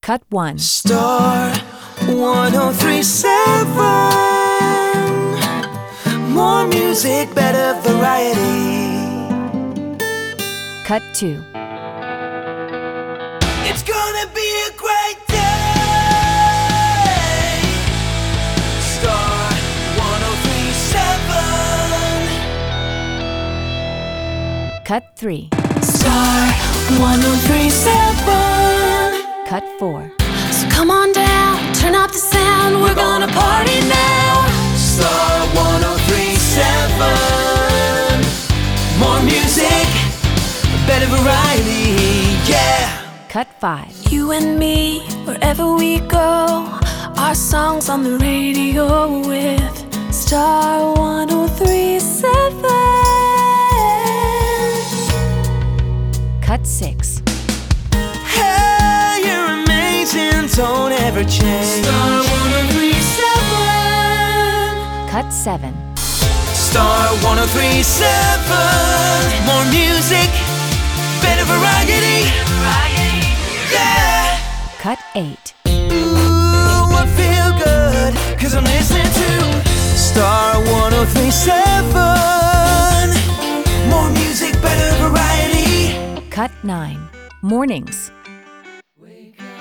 Cut 1. Star 1037. More music, better variety. Cut 2. It's gonna be a great day. Star 1037. Cut 3. Star 1037. Cut 4. So come on down, turn up the sound, we're gonna party now. Star 1037. More music, better variety, yeah. Cut 5. You and me, wherever we go, our songs on the radio with Star 1037. Cut 6. Hey, you're amazing, don't ever change. Star 1037. Cut 7. Star 1037. More music, better variety, yeah. Cut 8. Ooh, I feel good, 'cause I'm listening to Star 1037. More music, better variety. Cut 9. Mornings. Wake up,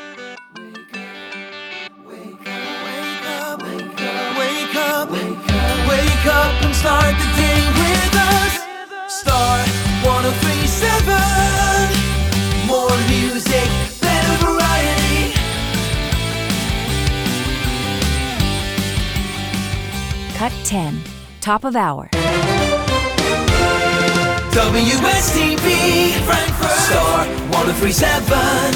wake up, wake up and start the day with us. Star 1037. More music, better variety. Cut 10. Top of hour. WSTV Frankfurt. Star 1037.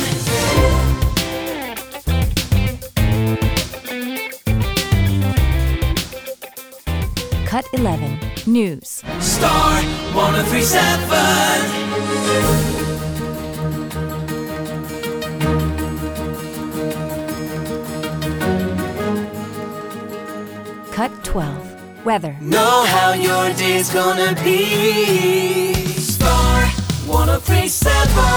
Cut 11. News. Star 1037. Cut 12. Weather. Know how your day's gonna be. Star 1037.